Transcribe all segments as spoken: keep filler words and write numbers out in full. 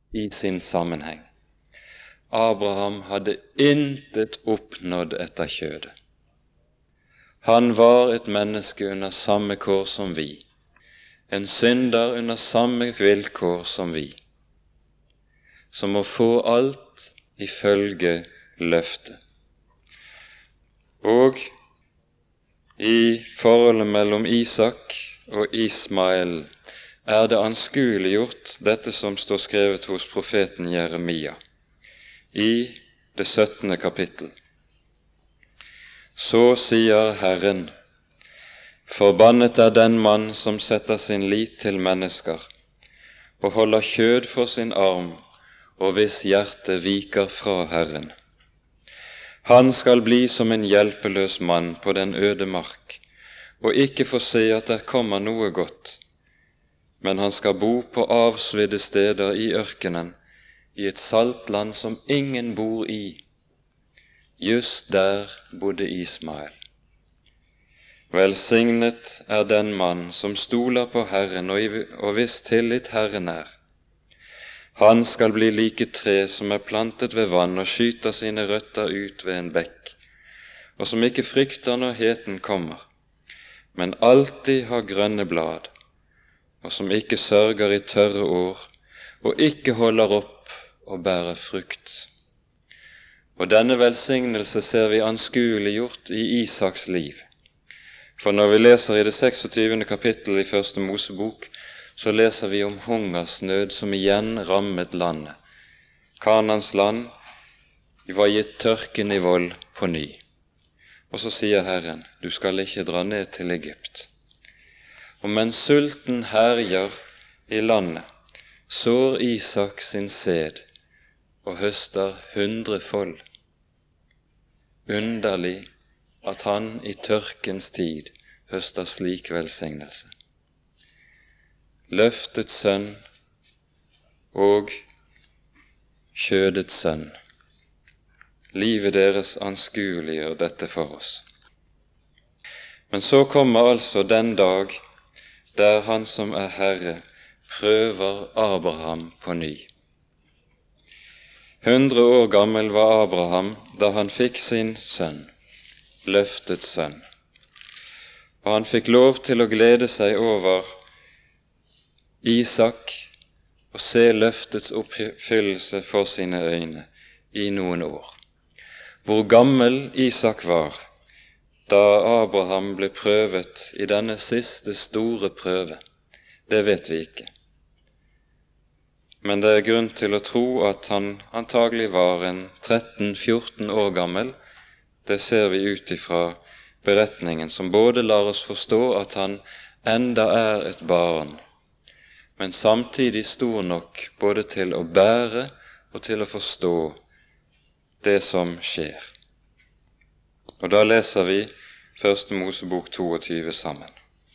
i sin sammenheng. Abraham hadde intet oppnådd etter kjødet. Han var et menneske under samme kår som vi, en synder under samme vilkår som vi, som må få alt ifølge løftet. Og i forholdet mellom Isak og Ismael er det anskueliggjort dette som står skrevet hos profeten Jeremia i det syttende kapittel. Så sier Herren, forbannet er den mann som setter sin lit til mennesker og holder kjød for sin arm, og hvis hjerte viker fra Herren. Han skal bli som en hjelpeløs mann på den øde mark, og ikke få se at der kommer noe godt, men han skal bo på avsvidde steder i ørkenen, i et saltland som ingen bor i. Just der bodde Ismael. Velsignet er den mann som stoler på Herren, og hvis tillit Herren er. Han skal bli like tre som er plantet ved vann og skyter sine røtter ut ved en bekk, og som ikke frykter når heten kommer, men alltid har grønne blad, og som ikke sørger i tørre år, og ikke holder opp og bærer frukt. Og denne velsignelse ser vi anskueliggjort i Isaks liv. For når vi leser i det seksogtyvende kapittel i første Mosebok, så leser vi om hungersnød som igjen rammet landet. Kanans land var gitt tørken i vold på ny. Og så sier Herren, du skal ikke dra ned til Egypt. Og mens sulten herjer i landet, sår Isak sin sæd og høster hundrefold. Underlig at han i tørkens tid høster slik velsignelse. Løftets sønn og kjødets sønn. Livet deres anskueliggjør dette for oss. Men så kommer altså den dag der han som er Herre prøver Abraham på ny. Hundre år gammel var Abraham da han fikk sin sønn, løftets sønn. Og han fikk lov til å glede seg over Isak og se løftets oppfyllelse for sine øyne i noen år. Hvor gammel Isak var da Abraham ble prøvet i denne siste store prøve, det vet vi ikke. Men det er grunn til å tro at han antagelig var en tretten fjorten år gammel. Det ser vi ut ifra beretningen, som både lar oss forstå at han enda er et barn, men samtidig stor nok både til å bære og til å forstå det som skjer. Og da leser vi første Mosebok toogtyve sammen.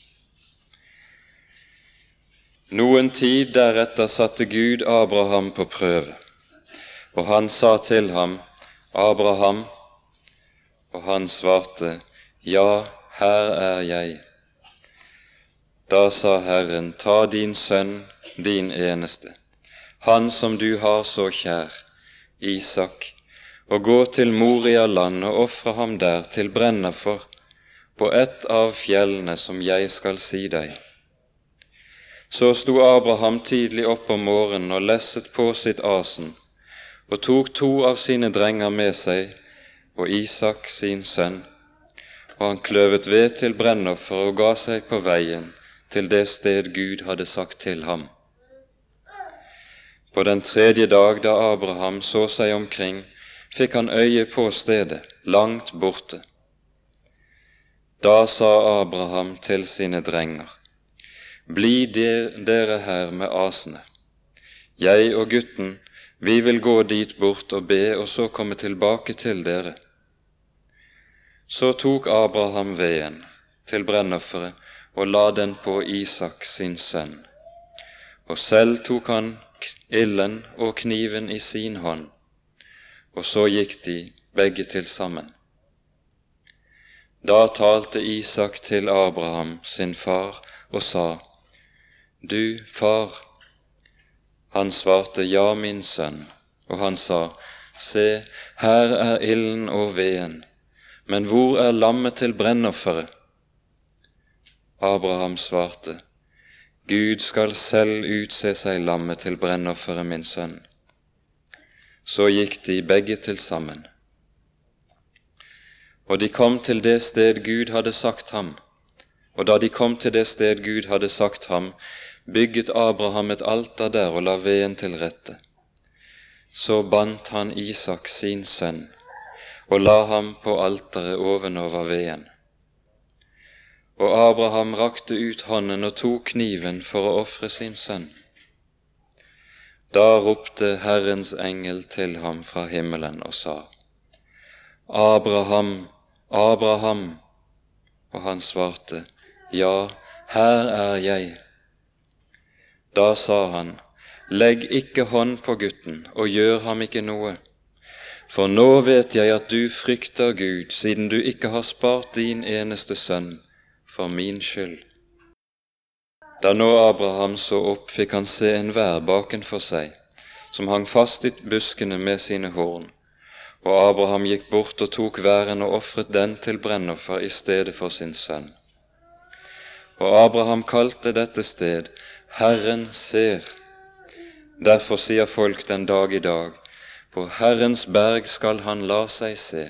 Noen tid deretter satte Gud Abraham på prøve, og han sa til ham, Abraham, og han svarte, ja, her er jeg. Da sa Herren, ta din sønn, din eneste, han som du har så kjær, Isak, og gå til Moria-land og ofre ham der til brennoffer på ett av fjellene som jeg skal si deg. Så sto Abraham tidlig opp om morgenen og lesset på sitt asen, og tok to av sine drenger med seg, og Isak sin sønn, og han kløvet ved til brennoffer og ga seg på veien til det sted Gud hadde sagt til ham. På den tredje dag da Abraham så seg omkring, fikk han øye på stedet, langt borte. Da sa Abraham til sine drenger, bli dere her med asene. Jeg og gutten, vi vil gå dit bort og be, og så komme tilbake til dere. Så tok Abraham veden til brennofferet og la den på Isak sin sønn. Og selv tok han ilden og kniven i sin hånd, og så gikk de begge til sammen. Da talte Isak til Abraham sin far og sa, du, far. Han svarte, ja, min sønn. Og han sa, se, her er ilden og veden, men hvor er lammet til brennofferet? Abraham svarte, Gud skal selv utse seg lammet til brennofferet, min sønn. Så gikk de begge til sammen. Og de kom til det sted Gud hadde sagt ham, og da de kom til det sted Gud hadde sagt ham, bygget Abraham et alter der og la veden til rette. Så bandt han Isak sin sønn, og la ham på alteret ovenover veden. Og Abraham rakte ut hånden og tok kniven for å ofre sin sønn. Da ropte Herrens engel til ham fra himmelen og sa, Abraham, Abraham, og han svarte, ja, her er jeg. Da sa han, legg ikke hånd på gutten, og gjør ham ikke noe, for nå vet jeg at du frykter Gud, siden du ikke har spart din eneste sønn, for min skyld. Da nå Abraham så opp, fikk han se en vær bakenfor seg, som hang fast i buskene med sine horn, og Abraham gikk bort og tok væren og offret den til brennoffer i stedet for sin sønn. Og Abraham kalte dette sted, Herren ser. Derfor sier folk den dag i dag, på Herrens berg skal han la seg se.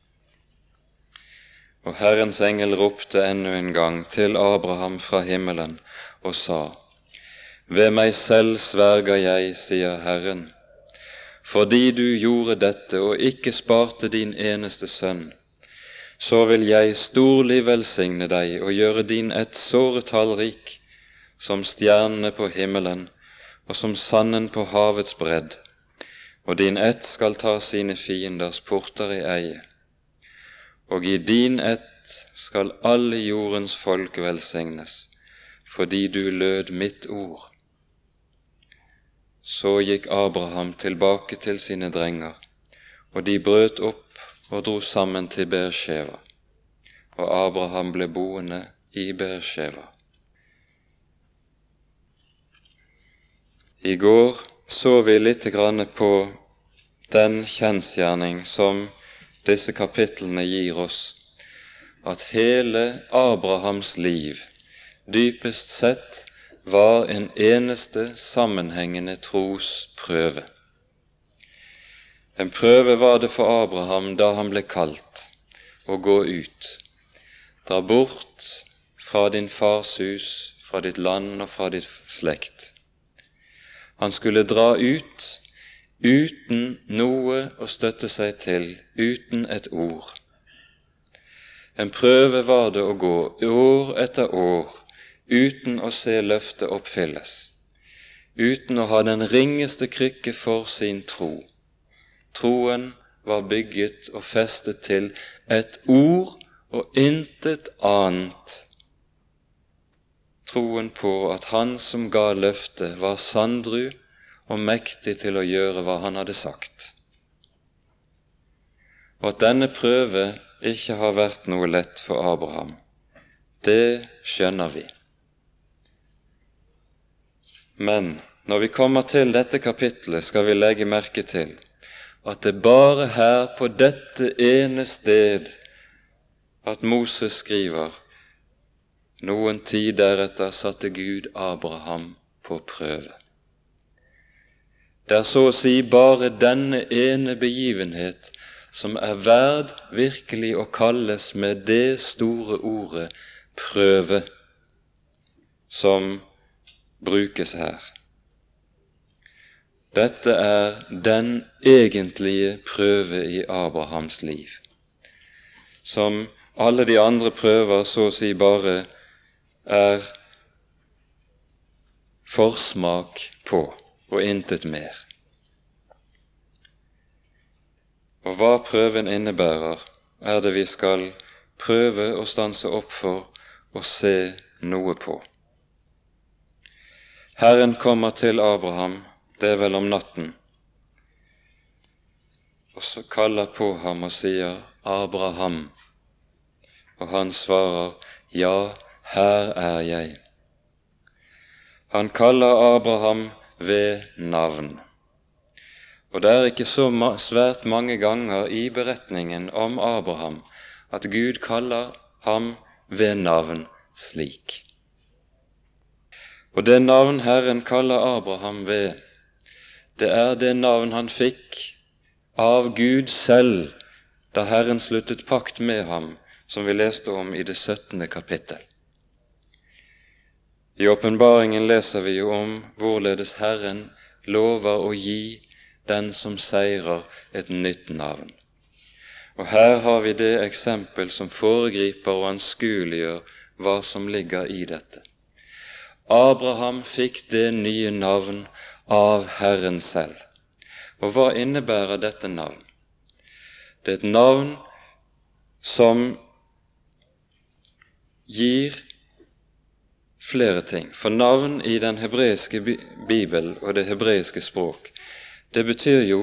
Og Herrens engel ropte ennå en gang til Abraham fra himmelen og sa, ved meg selv sverger jeg, sier Herren, fordi du gjorde dette og ikke sparte din eneste sønn, så vil jeg storlig velsigne deg og gjøre din ett såre tallrik, som stjernene på himmelen og som sanden på havets bredd, og din ett skal ta sine fienders porter i eie. Og i din ett skal alle jordens folk velsignes, fordi du lød mitt ord. Så gikk Abraham tilbake til sine drenger, og de brøt opp og dro sammen til Beersheva, og Abraham ble boende i Beersheva. I går så vi litt grann på den kjensgjerning som disse kapitlene gir oss, at hele Abrahams liv dypest sett var en eneste sammenhengende trosprøve. En prøve var det for Abraham da han ble kalt å gå ut, dra bort fra din fars hus, fra ditt land og fra ditt slekt. Han skulle dra ut uten noe å støtte seg til, uten et ord. En prøve var det å gå år etter år uten å se løftet oppfylles, uten å ha den ringeste krykke for sin tro. Troen var bygget og festet til et ord og intet annet. Troen på at han som ga løftet var sanndru og mektig til å gjøre hva han hadde sagt. Og at denne prøve ikke har vært noe lett for Abraham, det skjønner vi. Men når vi kommer til dette kapitlet, skal vi legge merke til at det bare her på dette ene sted at Moses skriver, noen tid deretter satte Gud Abraham på prøve. Det er så å si bare denne ene begivenhet som er verd virkelig å kalles med det store ordet prøve, som brukes her. Dette er den egentlige prøve i Abrahams liv, som alle de andre prøver så å si bare er forsmak på, og intet mer. Og hva prøven innebærer, er det vi skal prøve å stanse opp for og se noe på. Herren kommer til Abraham, det er vel om natten, og så kaller på ham og sier, Abraham, og han svarer, ja, her er jeg. Han kaller Abraham ved navn. Og det er ikke så svært mange ganger i beretningen om Abraham at Gud kaller ham ved navn slik. Og det navn Herren kaller Abraham ved, det er det navn han fikk av Gud selv da Herren sluttet pakt med ham, som vi leste om i det syttende kapittel. I åpenbaringen leser vi jo om hvorledes Herren lover å gi den som seirer et nytt navn. Og her har vi det eksempel som foregriper og anskueliggjør hva som ligger i dette. Abraham fikk det nye navn av Herren selv. Og hva innebærer dette navn? Det er et navn som gir flere ting. For navn i den hebreiske bibel og det hebreiske språk, det betyr jo,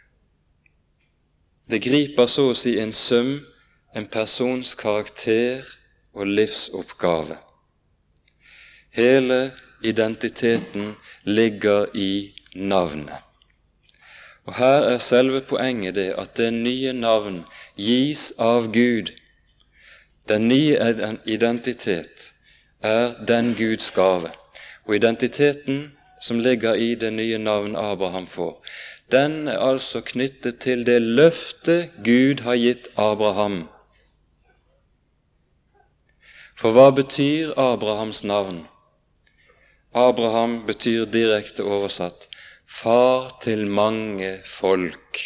det griper så å si en sum, en persons karakter og livsoppgave. Hele identiteten ligger i navnet. Og her er selve poenget det at det nye navn gis av Gud. Den nye identitet er den Guds gave. Og identiteten som ligger i det nye navn Abraham får, den er altså knyttet til det løfte Gud har gitt Abraham. For hva betyr Abrahams navn? Abraham betyr direkte oversatt far til mange folk.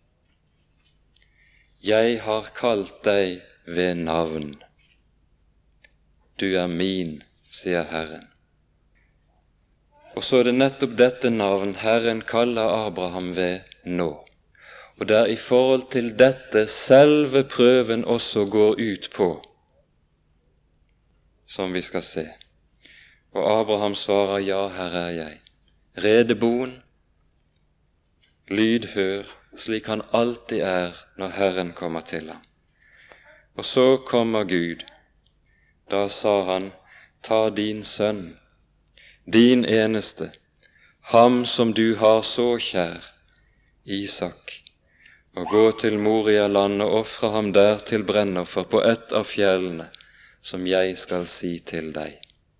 Jeg har kalt deg ved navn. Du er min, sier Herren. Og så er det nettopp dette navn Herren kaller Abraham ved nå. Og det er i forhold til dette selve prøven også går ut på, som vi skal se. Og Abraham svarer, ja, her er jeg. Redeboen, lydhør, slik han alltid er når Herren kommer til ham. Og så kommer Gud. Da sa han, ta din sønn, din eneste, ham som du har så kjær, Isak, og gå til Moria-land og ofre ham der til brennoffer på ett av fjellene, som jeg skal si til deg.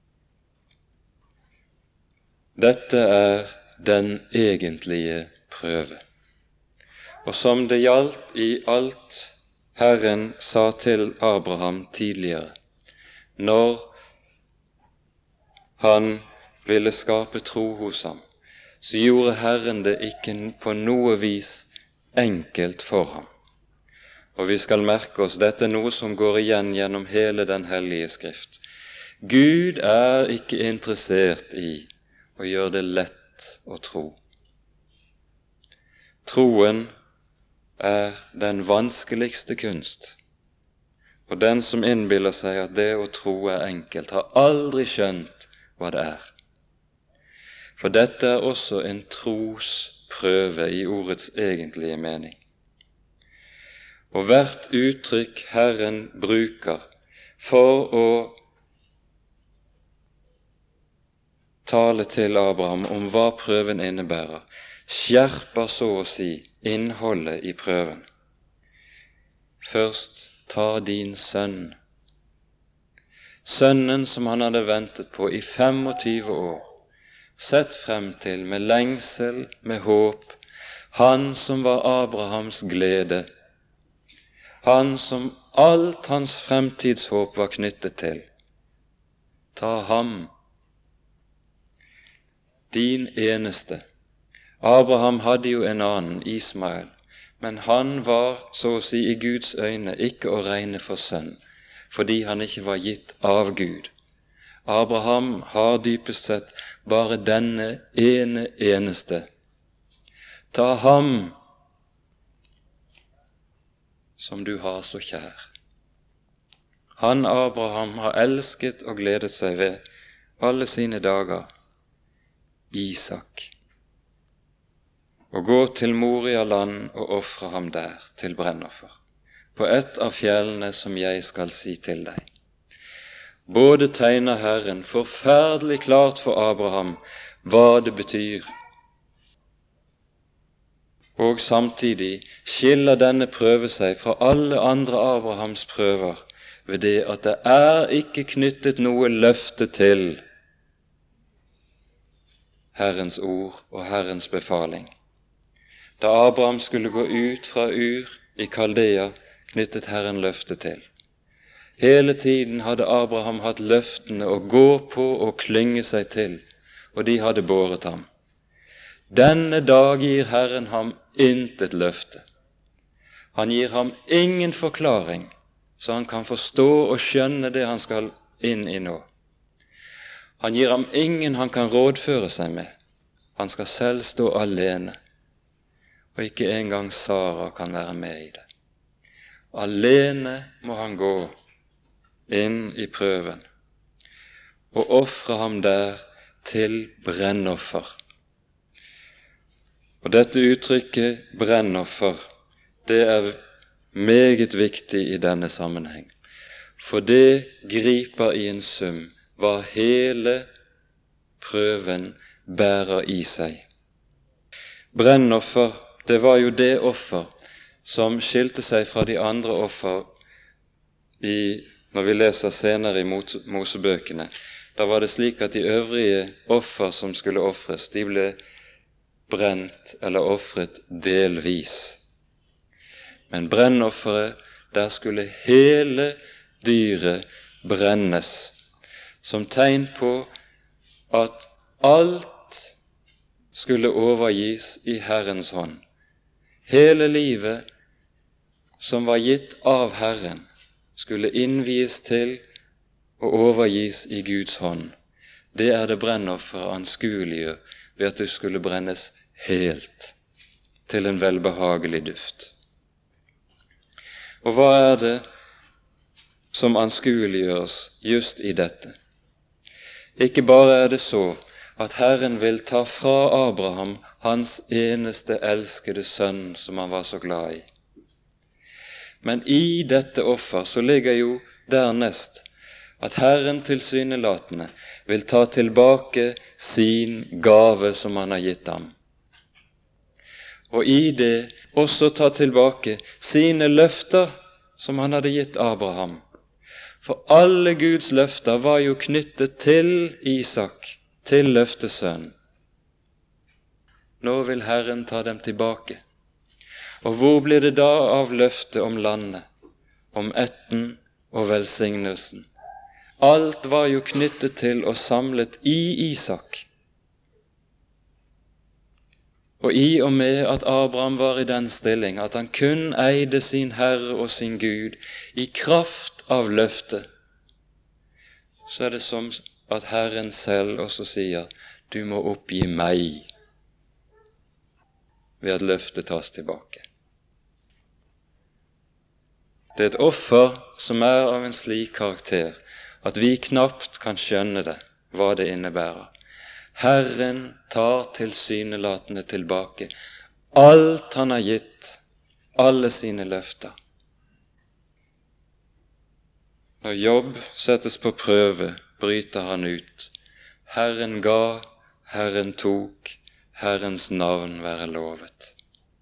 Dette er den egentlige prøve. Og som det gjaldt i alt Herren sa til Abraham tidligere, når han ville skape tro hos ham, så gjorde Herren det ikke på noe vis enkelt for ham. Og vi skal merke oss, dette er noe som går igjen gjennom hele den hellige skrift. Gud er ikke interessert i å gjøre det lett å tro. Troen er den vanskeligste kunst, og den som innbiller seg at det å tro er enkelt, har aldri skjønt hva det er. For dette er også en trosprøve i ordets egentlige mening. Og hvert uttrykk Herren bruker for å tale til Abraham om hva prøven innebærer, skjerper så å si innholdet i prøven. Først, ta din sønn. Sønnen som han hadde ventet på i femogtyve år, sett frem til med lengsel, med håp, han som var Abrahams glede, han som alt hans fremtidshåp var knyttet til. Ta ham, din eneste. Abraham hadde jo en annen, Ismael, men han var, så å si i Guds øyne, ikke å regne for sønn, fordi han ikke var gitt av Gud. Abraham har dypest sett bare denne ene eneste. Ta ham som du har så kjær. Han Abraham har elsket og gledet seg ved alle sine dager, Isak, og gå til Moria-land og ofre ham der til brennoffer, på ett av fjellene som jeg skal si til deg. Både tegner Herren forferdelig klart for Abraham hva det betyr. Og samtidig skiller denne prøve seg fra alle andre Abrahams prøver ved det at det er ikke knyttet noe løfte til Herrens ord og Herrens befaling. Da Abraham skulle gå ut fra Ur i Kaldea, knyttet Herren løfte til. Hele tiden hadde Abraham hatt løftene å gå på og klynge seg til, og de hadde båret ham. Denne dag gir Herren ham intet løfte. Han gir ham ingen forklaring, så han kan forstå og skjønne det han skal inn i nå. Han gir ham ingen han kan rådføre seg med. Han skal selv stå alene, og ikke engang Sara kan være med i det. Alene må han gå inn i prøven og ofre ham der til brennoffer. Og dette uttrykket brennoffer, det er meget viktig i denne sammenheng, for det griper i en sum hva hele prøven bærer i seg. Brennoffer, det var jo det offer som skilte seg fra de andre offer i, når vi leser senere i Mosebøkene. Da var det slik at de øvrige offer som skulle offres, de ble brent eller offret delvis. Men brennofferet, der skulle hele dyret brennes, som tegn på at alt skulle overgis i Herrens hånd. Hele livet som var gitt av Herren, skulle innvies til og overgis i Guds hånd. Det er det brennofferet anskueliggjør ved at det skulle brennes helt til en velbehagelig duft. Og hva er det som anskueliggjøres just i dette? Ikke bare er det så at Herren vil ta fra Abraham hans eneste elskede sønn som han var så glad i. Men i dette offer så ligger jo dernest at Herren tilsynelatende vil ta tilbake sin gave som han har gitt ham. Og i det også ta tilbake sine løfter som han hadde gitt Abraham. For alle Guds løfter var jo knyttet til Isak, til løftesønnen. Nå vil Herren ta dem tilbake. Og hvor blir det da av løftet om landet, om ætten og velsignelsen? Alt var jo knyttet til og samlet i Isak. Og i og med at Abraham var i den stilling at han kun eide sin Herre og sin Gud i kraft av løftet, så er det som at Herren selv også sier, du må oppgi meg, ved at løftet tas tilbake. Det er et offer som er av en slik karakter at vi knapt kan skjønne det, hva det innebærer. Herren tar tilsynelatende tilbake alt han har gitt, alle sine løfter. Når Jobb settes på prøve, bryter han ut. Herren ga, Herren tok, Herrens navn være lovet.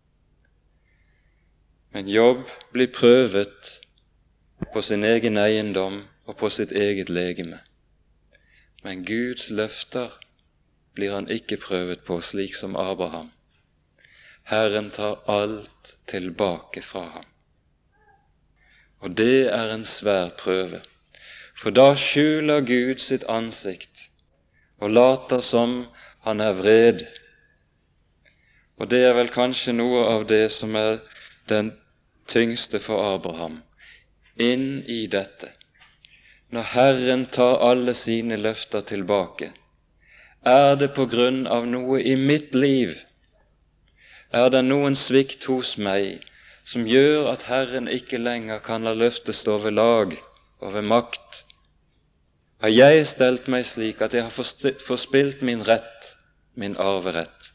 Men Jobb blir prøvet på sin egen eiendom og på sitt eget legeme. Men Guds løfter blir han ikke prøvet på slik som Abraham. Herren tar alt tilbake fra ham. Og det er en svær prøve, for da skjuler Gud sitt ansikt og later som han er vred. Og det er vel kanskje noe av det som er den tyngste for Abraham. Inn i dette, når Herren tar alle sine løfter tilbake, er det på grunn av noe i mitt liv? Er det noen svikt hos meg som gjør at Herren ikke lenger kan la løftet stå ved lag og ved makt? Har jeg stelt meg slik at jeg har forspilt min rett, min arverett?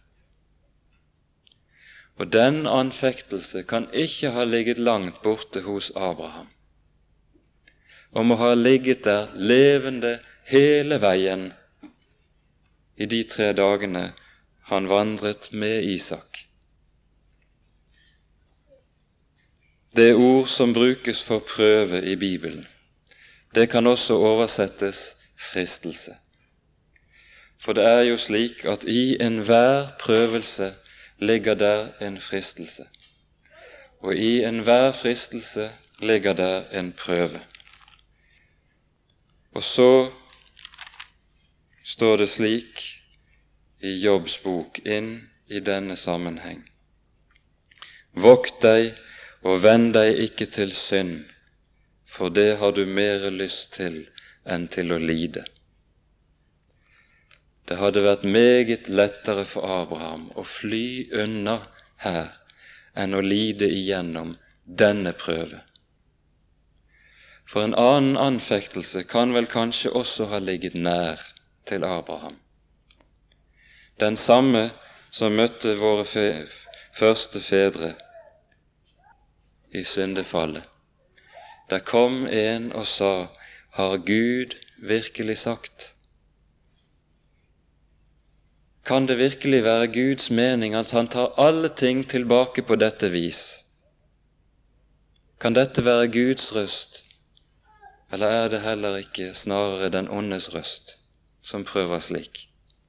Og den anfektelse kan ikke ha ligget langt borte hos Abraham, og må ha ligget der levende hele veien i de tre dagene han vandret med Isak. Det ord som brukes for prøve i Bibelen, det kan også oversettes fristelse. For det er jo slik at i enhver prøvelse ligger der en fristelse, og i enhver fristelse ligger der en prøve. Og så står det slik i Jobbs bok inn i denne sammenheng: Vokt deg og vend deg ikke til synd, for det har du mere lyst til enn til å lide. Det hadde vært meget lettere for Abraham å fly unna her enn å lide igjennom denne prøve. For en annen anfektelse kan vel kanskje også ha ligget nær til Abraham. Den samme som møtte våre fe, første fedre i syndefallet. Der kom en og sa: har Gud virkelig sagt? Kan det virkelig være Guds mening at han tar alle ting tilbake på dette vis? Kan dette være Guds røst, eller er det heller ikke snarere den ondes røst som prøver slik?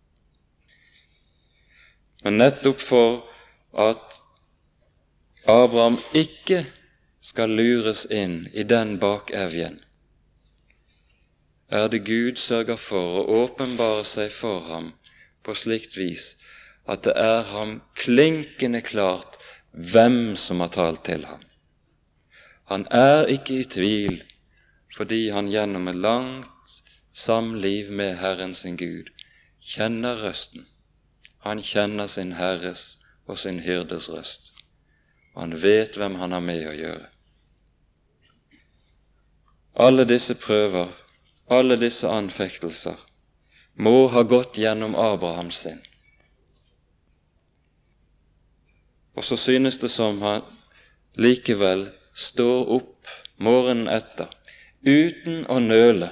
Men nettopp for at Abraham ikke skal lures inn i den bakevjen, er det Gud sørger for å åpenbare seg for ham på slikt vis at det er ham klinkende klart hvem som har talt til ham. Han er ikke i tvil, fordi han gjennom et langt samliv med Herren sin Gud kjenner røsten. Han kjenner sin Herres og sin hyrdes røst. Han vet hvem han har med å gjøre. Alle disse prøver, alle disse anfektelser, må ha gått gjennom Abrahams sinn. Og så synes det som han likevel står opp morgenen etter, uten å nøle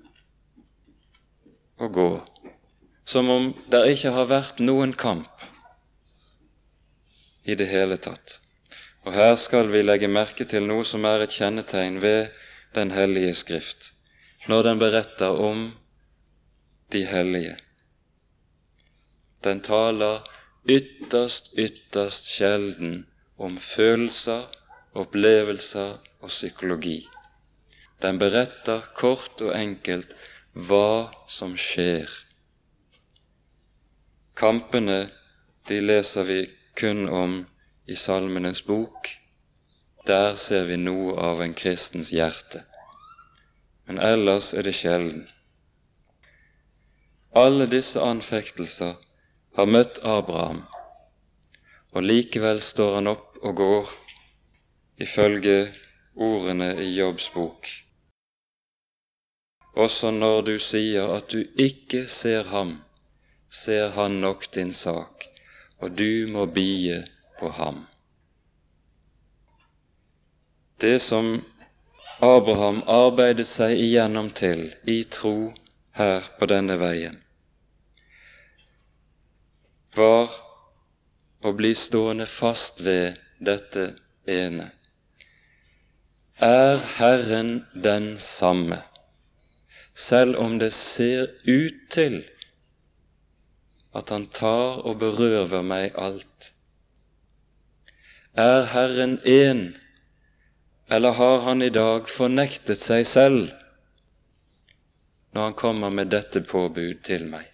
og gå, som om det ikke har vært noen kamp i det hele tatt. Og her skal vi legge merke til noe som er et kjennetegn ved Den hellige Skrift, når den beretter om de hellige. Den taler ytterst, ytterst sjelden om følelser, opplevelser og psykologi. Den beretter kort og enkelt hva som skjer. Kampene, de leser vi kun om i Salmenes bok. Der ser vi noe av en kristens hjerte. Men ellers er det sjelden. Alle disse anfektelser har møtt Abraham, og likevel står han opp og går, ifølge ordene i Jobbs bok. Også når du sier at du ikke ser ham, ser han nok din sak, og du må bie på ham. Det som Abraham arbeidet seg igjennom til i tro her på denne veien, var å bli stående fast ved dette ene. Er Herren den samme, selv om det ser ut til at han tar og berøver meg alt? Er Herren en, eller har han i dag fornektet seg selv når han kommer med dette påbud til meg?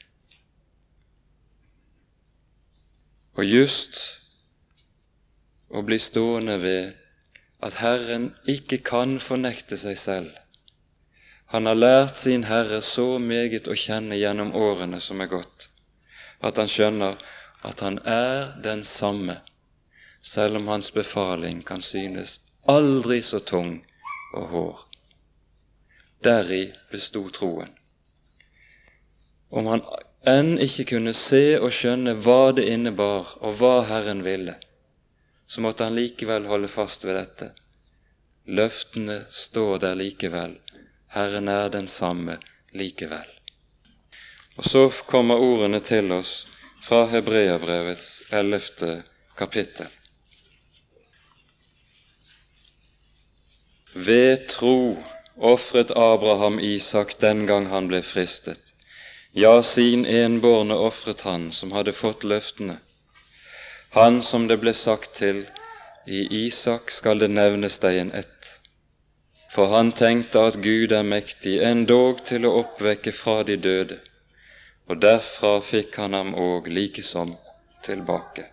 Og just å bli stående ved at Herren ikke kan fornekte seg selv. Han har lært sin Herre så meget å kjenne gjennom årene som er gått, at han skjønner at han er den samme, selv om hans befaling kan synes aldri så tung og hår. Deri bestod troen. Om han enn ikke kunne se og skjønne hva det innebar og hva Herren ville, så måtte han likevel holde fast ved dette. Løftene står der likevel. Herren er den samme likevel. Og så kommer ordene til oss fra Hebreabrevets ellevte kapittel. Ved tro offret Abraham Isak den gang han ble fristet. Ja, sin enbårne offret han som hadde fått løftene. Han som det ble sagt til, i Isak skal det nevnes deg en ett. For han tenkte at Gud er mektig endog til å oppvekke fra de døde, og derfra fikk han ham òg likesom tilbake.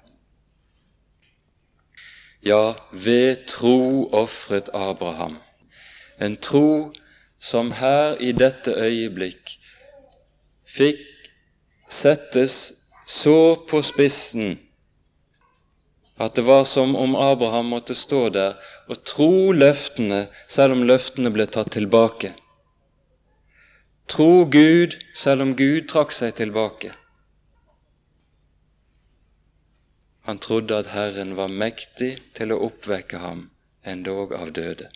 Ja, ved tro offret Abraham, en tro som her i dette øyeblikk fikk settes så på spissen at det var som om Abraham måtte stå der og tro løftene, selv om løftene ble tatt tilbake. Tro Gud, selv om Gud trakk seg tilbake. Han trodde at Herren var mektig til å oppvekke ham, endog av døde.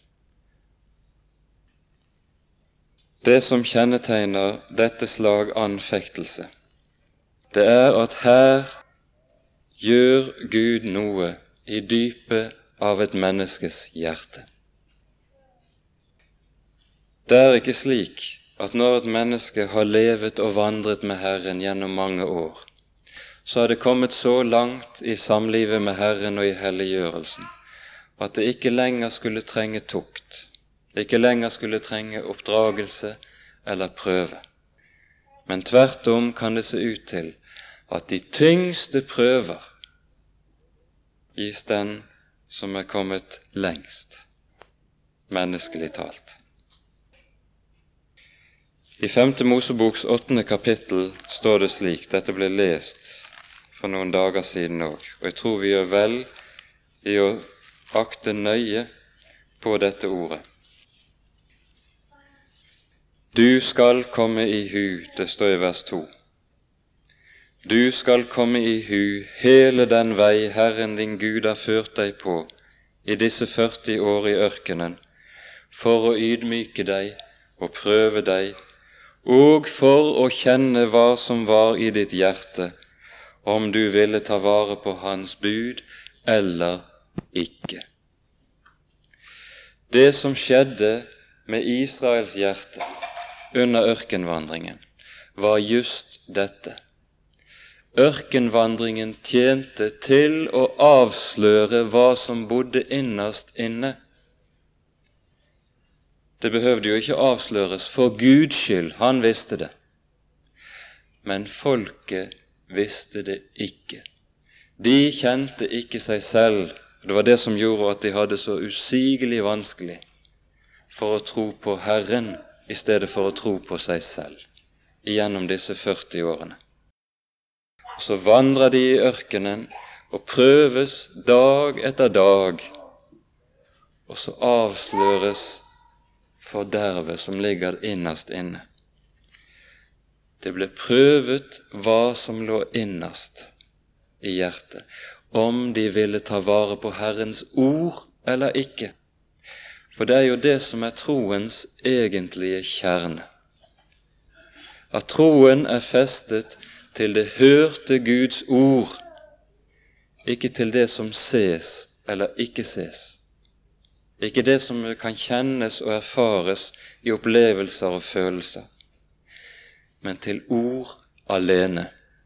Det som kjennetegner dette slag anfektelse, det er at her gjør Gud noe i dypet av et menneskes hjerte. Det er ikke slik at når et menneske har levet og vandret med Herren gjennom mange år, så har det kommet så langt i samlivet med Herren og i helliggjørelsen, at det ikke lenger skulle trenge tukt, ikke lenger skulle trenge oppdragelse eller prøve. Men tvert om kan det se ut til at de tyngste prøver gis den som er kommet lengst, menneskelig talt. I femte Moseboks åttende kapittel står det slik, dette ble lest for noen dager siden også, og jeg tror vi gjør vel i å akte nøye på dette ordet. Du skal komme i hu, det står i vers to. Du skal komme i hu hele den vei Herren din Gud har ført deg på i disse førti år i ørkenen, for å ydmyke deg og prøve deg, og for å kjenne hva som var i ditt hjerte, om du ville ta vare på hans bud eller ikke. Det som skjedde med Israels hjerte under ørkenvandringen, var just dette. Ørkenvandringen tjente til å avsløre hva som bodde innerst inne. Det behøvde jo ikke avsløres for Guds skyld, han visste det. Men folket visste det ikke. De kjente ikke seg selv. Det var det som gjorde at de hadde så usigelig vanskelig for å tro på Herren i stedet for å tro på seg selv gjennom disse førti årene. Så vandrer de i ørkenen og prøves dag etter dag, og så avsløres fordervet som ligger innerst inne. Det ble prøvet hva som lå innerst i hjertet, om de ville ta vare på Herrens ord eller ikke. For det er jo det som er troens egentlige kjerne. At troen er festet til det hørte Guds ord, ikke til det som ses eller ikke ses. Ikke det som kan kjennes og erfares i opplevelser og følelser, men til ord alene.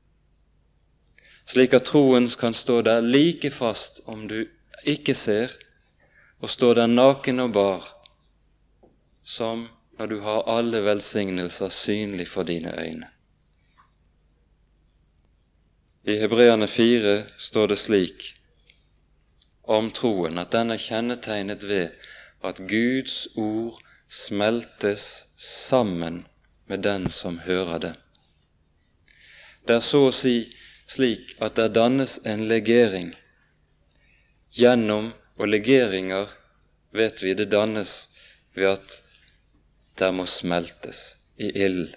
Slik at troen kan stå der like fast om du ikke ser, og stå der naken og bar, som når du har alle velsignelser synlig for dine øyne. I Hebreerne fire står det slik om troen, at den er kjennetegnet ved at Guds ord smeltes sammen med den som hører det. Det er så å si slik at det dannes en legering gjennom, og legeringer vet vi det dannes ved at det må smeltes i ild.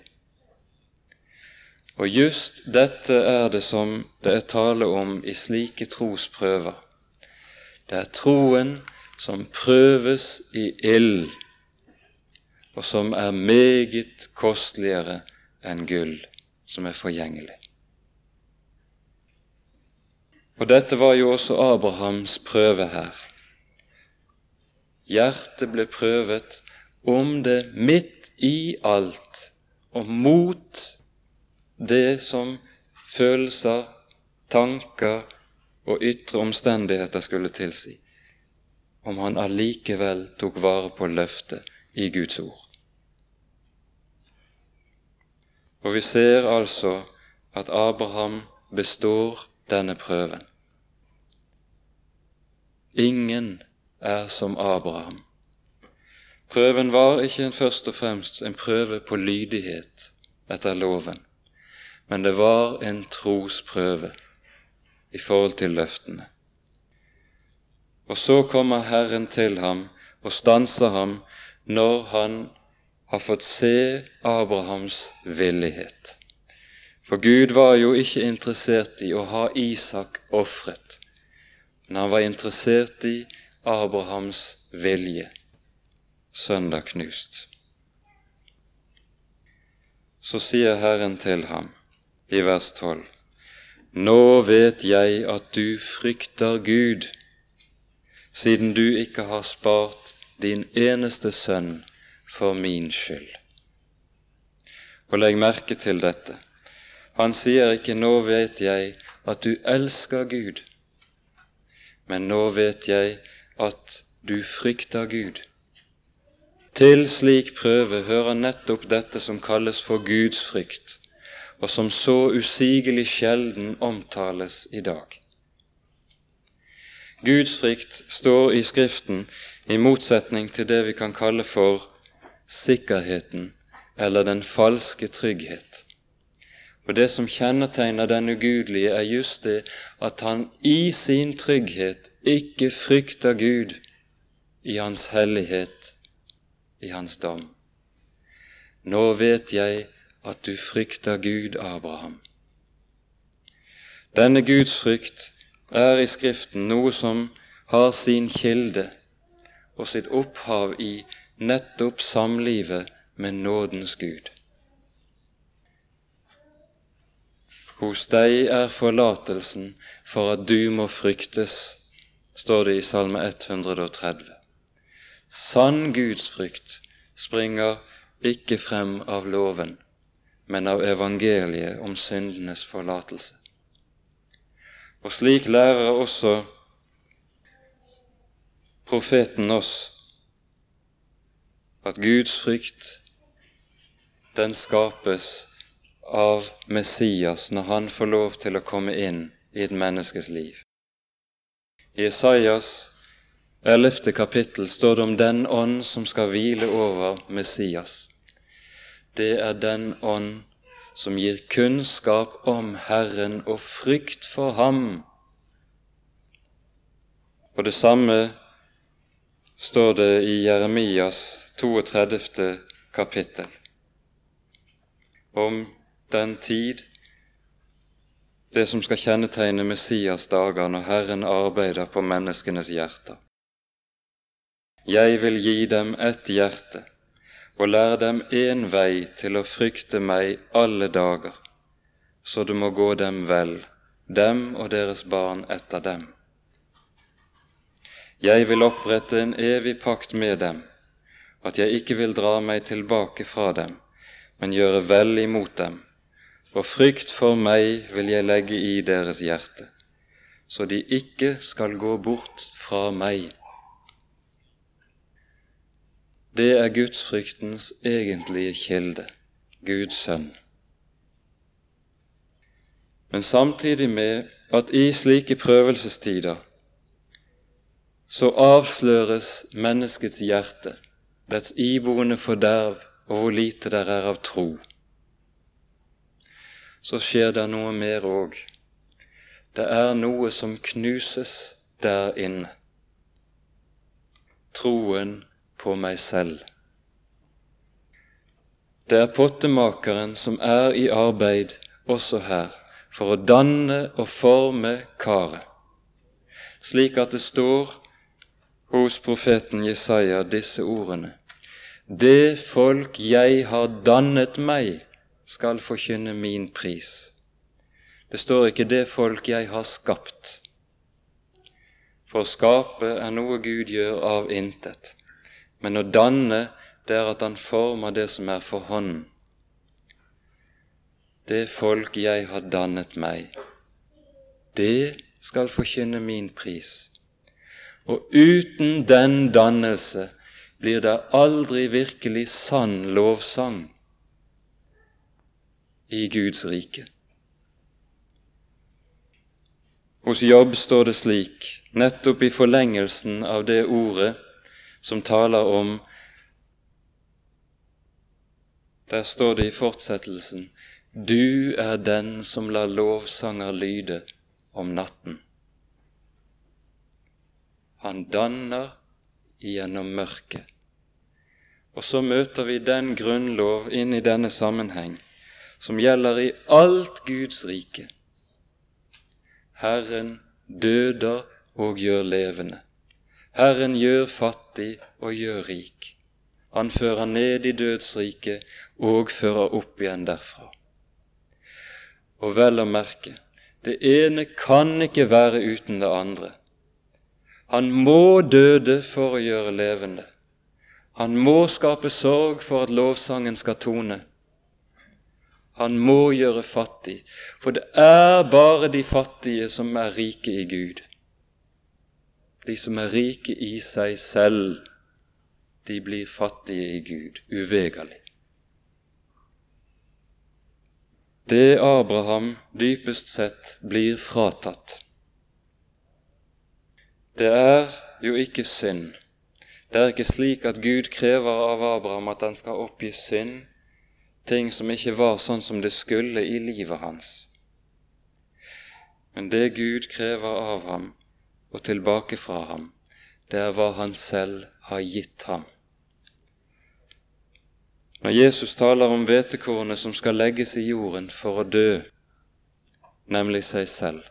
Og just dette er det som det er tale om i slike trosprøver. Det er troen som prøves i ild, og som er meget kostligere enn gull, som er forgjengelig. Og dette var jo også Abrahams prøve her. Hjertet ble prøvet om det midt i alt, og mot det som følelser, tanker og ytre omstendigheter skulle tilsi, om han allikevel tok vare på løftet i Guds ord. Og vi ser altså at Abraham består denne prøven. Ingen er som Abraham. Prøven var ikke først og fremst en prøve på lydighet etter loven, men det var en trosprøve i forhold til løftene. Og så kommer Herren til ham og stanser ham når han har fått se Abrahams villighet. For Gud var jo ikke interessert i å ha Isak offret, men han var interessert i Abrahams vilje, søndag knust. Så sier Herren til ham i vers tolv, «Nå vet jeg at du frykter Gud, siden du ikke har spart din eneste sønn for min skyld.» Og legg merke til dette. Han sier ikke, «Nå vet jeg at du elsker Gud», men «Nå vet jeg at du frykter Gud». Til slik prøve hører nettopp dette som kalles for Guds frykt, og som så usigelig sjelden omtales i dag. Guds frykt står i Skriften i motsetning til det vi kan kalle for sikkerheten eller den falske trygghet. Og det som kjennetegner den ugudelige er just det at han i sin trygghet ikke frykter Gud i hans hellighet, i hans dom. Nå vet jeg at du frykter Gud, Abraham. Denne Guds frykt er i Skriften noe som har sin kilde og sitt opphav i nettopp samlivet med nådens Gud. Hos deg er forlatelsen for at du må fryktes, står det i Salme ett hundre og tretti. Sann Guds frykt springer ikke frem av loven, men av evangeliet om syndenes forlatelse. Og slik lærer også profeten oss at Guds frykt, den skapes av Messias når han får lov til å komme inn i et menneskes liv. I Esaias ellevte kapittel står det om den ånd som skal hvile over Messias. Det er den ånd som gir kunnskap om Herren og frykt for ham. Og det samme står det i Jeremias toogtredivte kapittel om den tid, det som skal kjennetegne Messias dager når Herren arbeider på menneskenes hjerter. Jeg vil gi dem et hjerte, og lære dem en vei til å frykte meg alle dager, så det må gå dem vel, dem og deres barn etter dem. Jeg vil opprette en evig pakt med dem, at jeg ikke vil dra meg tilbake fra dem, men gjøre vel imot dem, og frykt for meg vil jeg legge i deres hjerte, så de ikke skal gå bort fra meg. Det er gudsfryktens egentlige kilde, Guds sønn. Men samtidig med at i slike prøvelsestider så avsløres menneskets hjerte, dets iboende forderv og hvor lite der er av tro, så skjer det noe mer òg. Det er noe som knuses der inne. Troen på meg selv. Det er pottemakeren som er i arbeid også her, for å danne og forme karet, slik at det står hos profeten Jesaja disse ordene: Det folk jeg har dannet meg, skal forkynne min pris. Det står ikke det folk jeg har skapt. For å skape er noe Gud gjør av intet, men å danne, det er at han former det som er for hånden. Det folk jeg har dannet meg, det skal forkynne min pris. Og uten den dannelse blir det aldri virkelig sann lovsang i Guds rike. Hos Jobb står det slik, nettopp i forlengelsen av det ordet som taler om, der står det i fortsettelsen, du er den som lar lovsanger lyde om natten. Han danner gjennom mørket. Og så møter vi den grunnlov inn i denne sammenheng, som gjelder i alt Guds rike. Herren døder og gjør levende. Herren gjør fattig og gjør rik. Han fører ned i dødsriket og fører opp igjen derfra. Og vel å merke, det ene kan ikke være uten det andre. Han må døde for å gjøre levende. Han må skape sorg for at lovsangen skal tone. Han må gjøre fattig, for det er bare de fattige som er rike i Gud. De som er rike i seg selv, de blir fattige i Gud, uvegerlig. Det Abraham dypest sett blir fratatt. Det er jo ikke synd. Det er ikke slik at Gud krever av Abraham at han skal oppgi synd, ting som ikke var sånn som det skulle i livet hans. Men det Gud krever av ham og tilbake fra ham, det er hva han selv har gitt ham. Når Jesus taler om hvetekornet som skal legges i jorden for å dø, nemlig seg selv,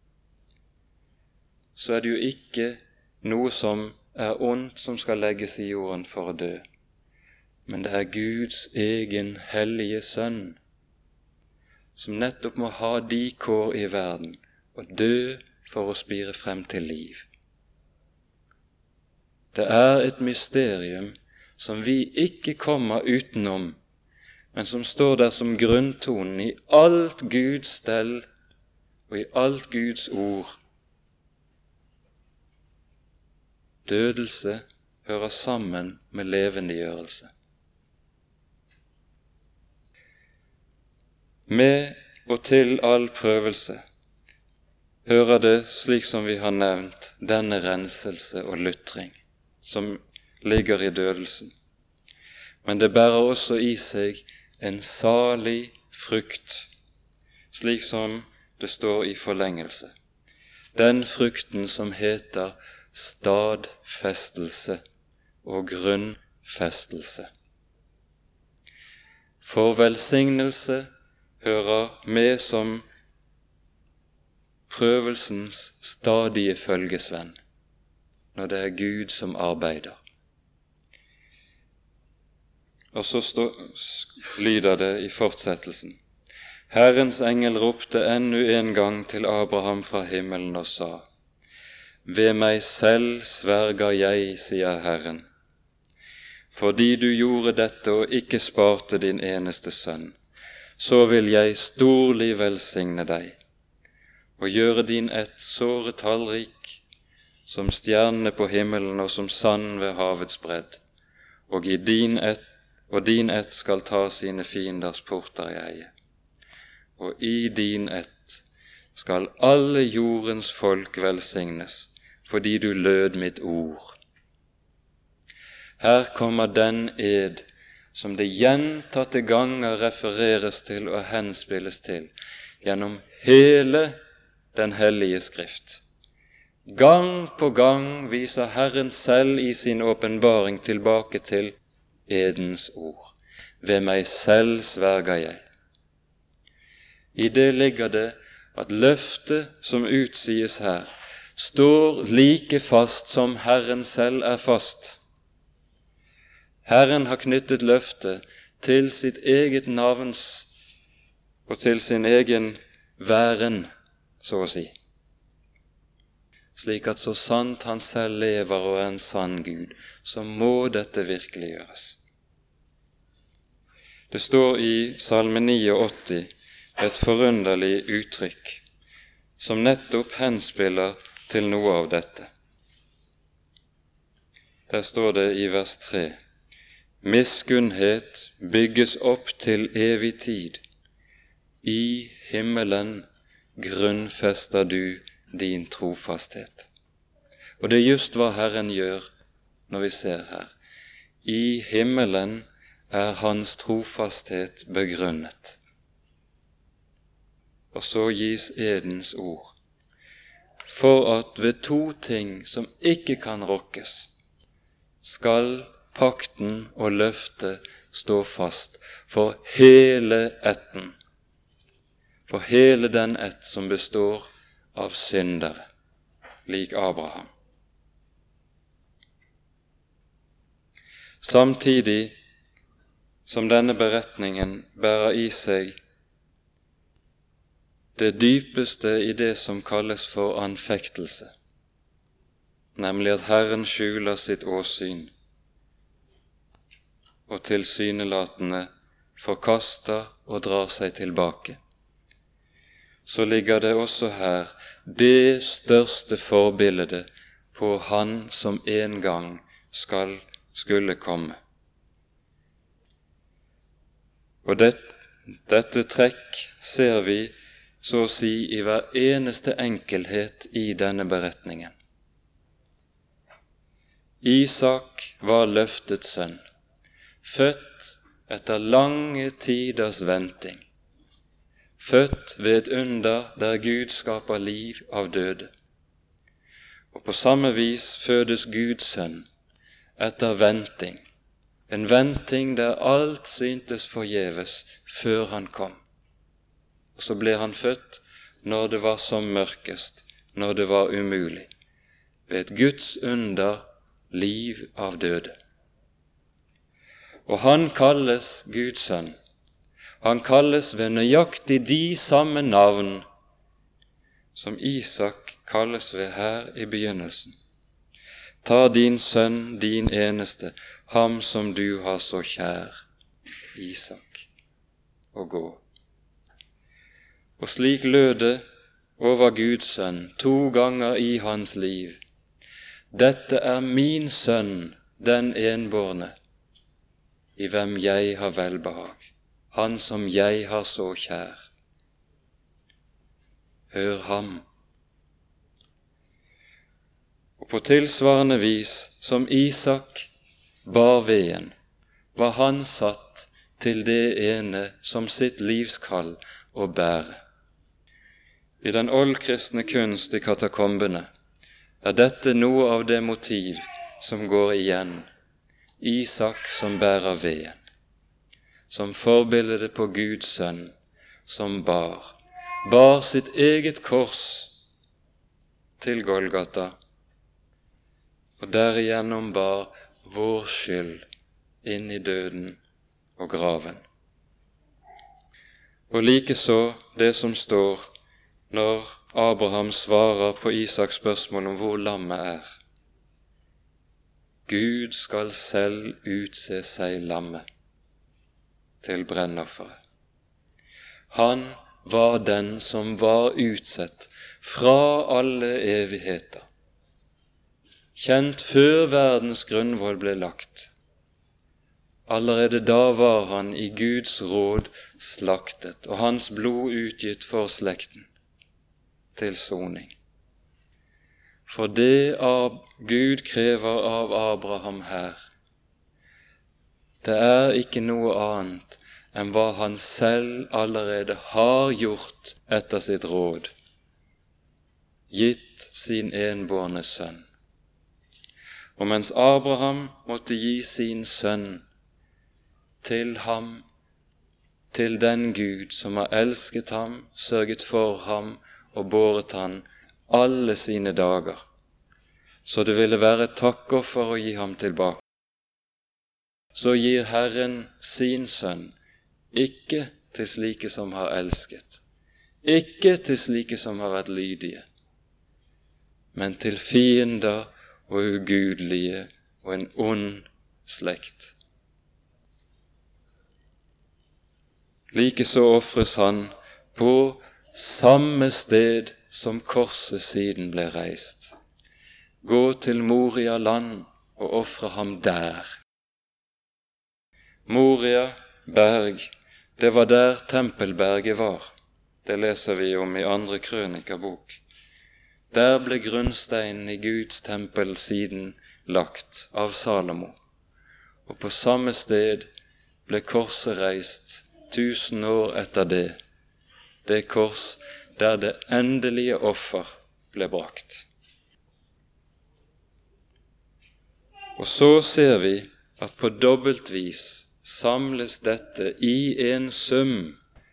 så er det jo ikke noe som er ondt som skal legges i jorden for å dø, men det er Guds egen hellige sønn, som nettopp må ha de kår i verden, og dø for å spire frem til liv. Det er et mysterium som vi ikke kommer utenom, men som står der som grunntonen i alt Guds stell og i alt Guds ord. Dødelse hører sammen med levendegjørelse. Med og til all prøvelse hører det, slik som vi har nevnt, denne renselse og lutring som ligger i dødelsen. Men det bærer også i seg en salig frukt, slik som det står i forlengelse. Den frukten som heter stadfestelse og grunnfestelse. For velsignelse hører med som prøvelsens stadige følgesvenn, når det er Gud som arbeider. Og så stå, lyder det i fortsettelsen. Herrens engel ropte ennu en gang til Abraham fra himmelen og sa, ved meg selv sverger jeg, sier Herren, fordi du gjorde dette og ikke sparte din eneste sønn, så vil jeg storlig velsigne deg, og gjøre din ett såre tallrik, som stjernene på himmelen og som sand ved havets bredd, og i din ett, og din ett skal ta sine fienders porter i eie. Og i din ett skal alle jordens folk velsignes, fordi du lød mitt ord. Her kommer den ed som det gjentatte ganger refereres til og henspilles til gjennom hele den hellige skrift. Gang på gang viser Herren selv i sin åpenbaring tilbake til edens ord. Ved meg selv sverger jeg. I det ligger det at løftet som utsies her, står like fast som Herren selv er fast. Herren har knyttet løftet til sitt eget navns og til sin egen væren, så å si, slik at så sant han selv lever og er en sann Gud, så må dette virkeliggjøres. Det står i Salme åttini et forunderlig uttrykk, som nettopp henspiller til noe av dette. Der står det i vers tre: Miskunnhet bygges opp til evig tid. I himmelen grunnfester du din trofasthet. Og det er just hva Herren gjør når vi ser her. I himmelen er hans trofasthet begrunnet. Og så gis edens ord, for at ved to ting som ikke kan rokkes, skal pakten og løftet stå fast for hele ætten, for hele den ett som består av syndere, lik Abraham. Samtidig som denne beretningen bærer i seg det dypeste i det som kalles for anfektelse, nemlig at Herren skjuler sitt åsyn og tilsynelatende forkaster og drar seg tilbake, så ligger det også her det største forbildet på Han som en gang skal, skulle komme. Og det, dette trekk ser vi så å si i hver eneste enkelhet i denne beretningen. Isak var løftets sønn, født etter lange tiders venting, født ved et under der Gud skaper liv av døde. Og på samme vis fødes Guds sønn etter venting, en venting der alt syntes forgjeves før han kom. Og så ble han født når det var som mørkest, når det var umulig, ved et Guds under, liv av døde. Og han kalles Guds sønn. Han kalles ved nøyaktig de samme navn som Isak kalles ved her i begynnelsen. Ta din sønn, din eneste, ham som du har så kjær, Isak, og gå. Og slik lød det over Guds sønn to ganger i hans liv: Dette er min sønn, den enbårne, i hvem jeg har velbehag, han som jeg har så kjær. Hør ham. Og på tilsvarende vis som Isak bar veden, var han satt til det ene som sitt livskall å bære. I den oldkristne kunst i katakombene er dette noe av det motiv som går igjen. Isak som bærer veden, som forbildet på Guds sønn, som bar, bar sitt eget kors til Golgata, og derigjennom bar vår skyld inn i døden og graven. Og likeså det som står når Abraham svarer på Isaks spørsmål om hvor lammet er. Gud skal selv utse seg lammet til brennofferet. Han var den som var utsett fra alle evigheter, kjent før verdens grunnvoll ble lagt. Allerede da var han i Guds råd slaktet, og hans blod utgitt for slekten til soning. For det av Gud krever av Abraham her, det er ikke noe annet enn hva han selv allerede har gjort etter sitt råd, gitt sin enbårne sønn. Og mens Abraham måtte gi sin sønn til ham, til den Gud som har elsket ham, sørget for ham og båret han alle sine dager, så det ville være takkoffer å gi ham tilbake, så gir Herren sin sønn ikke til slike som har elsket, ikke til slike som har vært lydige, men til fiender og ugudelige og en ond slekt. Likeså offres han på samme sted som korset siden ble reist. Gå til Moria land og offre ham der. Moria berg, det var der tempelberget var. Det leser vi om i andre krønikabok. Der ble grunnsteinen i Guds tempel siden lagt av Salomo, og på samme sted ble korset reist tusen år etter det, det kors der det endelige offer ble brakt. Og så ser vi at på dobbelt vis samles dette i en sum,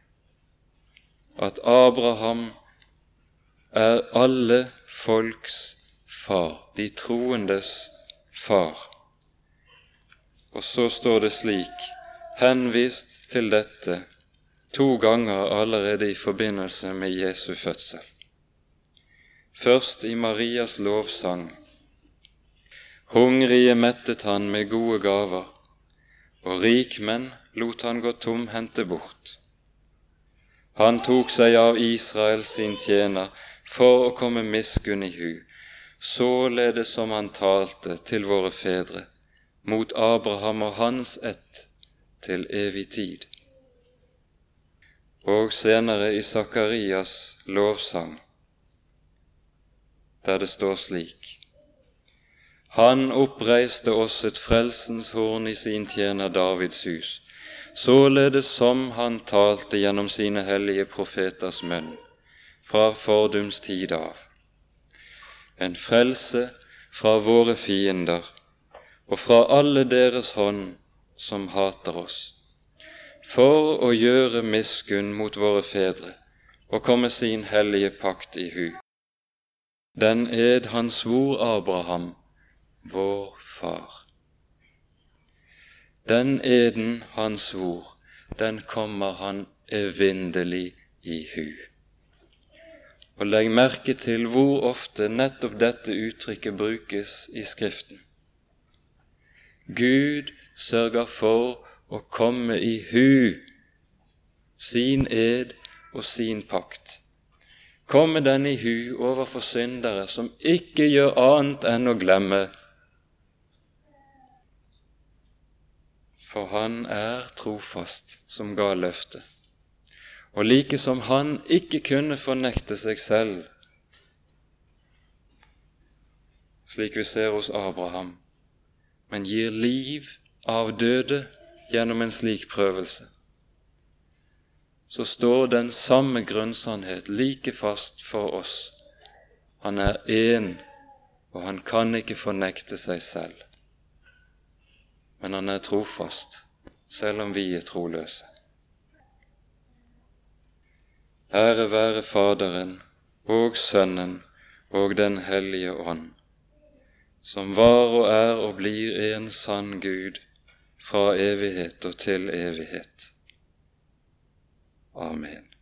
at Abraham er alle folks far, de troendes far. Og så står det slik, henvist til dette, to ganger allerede i forbindelse med Jesu fødsel. Først i Marias lovsang. Hungrige mettet han med gode gaver, og rikmenn lot han gå tomhendte bort. Han tok seg av Israel sin tjener for å komme miskunn i hu, således som han talte til våre fedre, mot Abraham og hans ett til evig tid. Og senere i Sakarias lovsang, der det står slik: Han oppreiste oss et frelsens horn i sin tjener Davids hus, således som han talte gjennom sine hellige profeters munn, fra fordums tid av. En frelse fra våre fiender, og fra alle deres hånd som hater oss, for å gjøre miskunn mot våre fedre, og komme sin hellige pakt i hu. Den ed han svor Abraham, vår far. Den eden han svor, den kommer han evinnelig i hu. Og legg merke til hvor ofte nettopp dette uttrykket brukes i Skriften. Gud sørger for å komme i hu sin ed og sin pakt. Komme den i hu overfor syndere som ikke gjør annet enn å glemme. For han er trofast som ga løftet, og like som han ikke kunne fornekte seg selv, slik vi ser hos Abraham, men gir liv av døde gjennom en slik prøvelse, så står den samme grunnsannhet like fast for oss. Han er en, og han kan ikke fornekte seg selv. Men han er trofast, selv om vi er troløse. Ære være Faderen og Sønnen og Den hellige ånd, som var og er og blir en sann Gud fra evighet og til evighet. Amen.